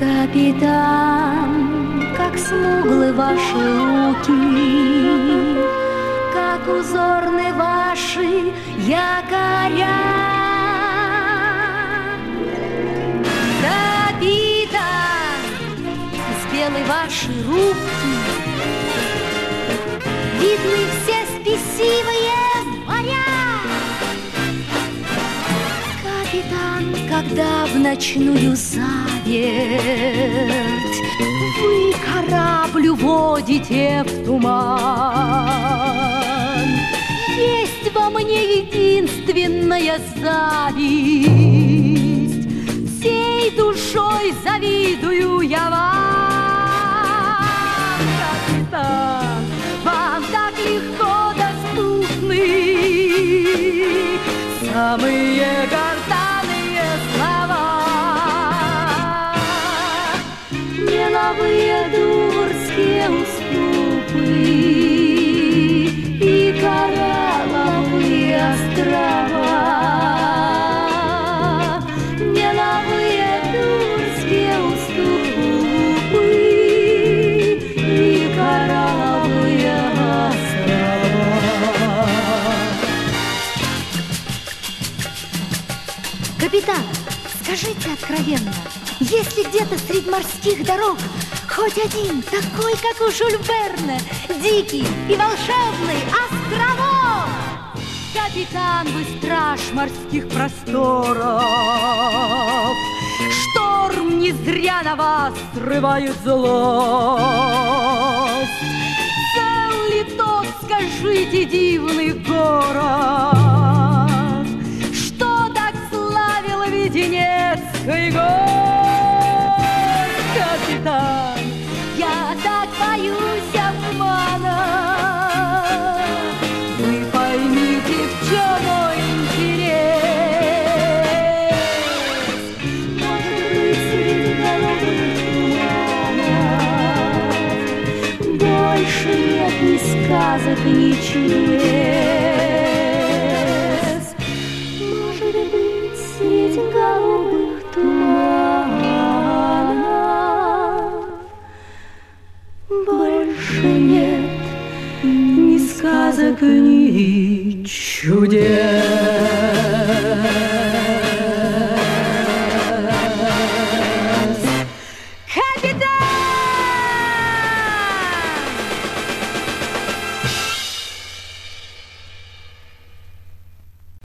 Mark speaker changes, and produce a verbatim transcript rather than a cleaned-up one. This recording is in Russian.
Speaker 1: Капитан, как смуглы ваши руки, как узорны ваши якоря. Капитан, белые ваши руки, видны все спесивые моря. Капитан, когда в ночную заверть вы корабль уводите в туман, есть во мне единственная зависть, всей душой завидую я вам. Капитан, вам так легко доступны самые гортанные слова. Меловые дурские уступы и коралловые острова. Меловые дурские уступы и коралловые острова. Капитан, скажите откровенно, есть ли где-то среди морских дорог хоть один, такой, как у Жюль Верна, дикий и волшебный островок? Капитан, вы страж морских просторов, шторм не зря на вас срывает злость. Цел ли тот, скажите, дивный город, что так славил Веденецкий гость? Капитан, я так боюсь обмана, вы поймите, в чем мой интерес. Может быть, среди голодных туманов больше нет ни сказок, ни чудес. Может быть, среди голубых туманов больше нет ни сказок, ни чудес.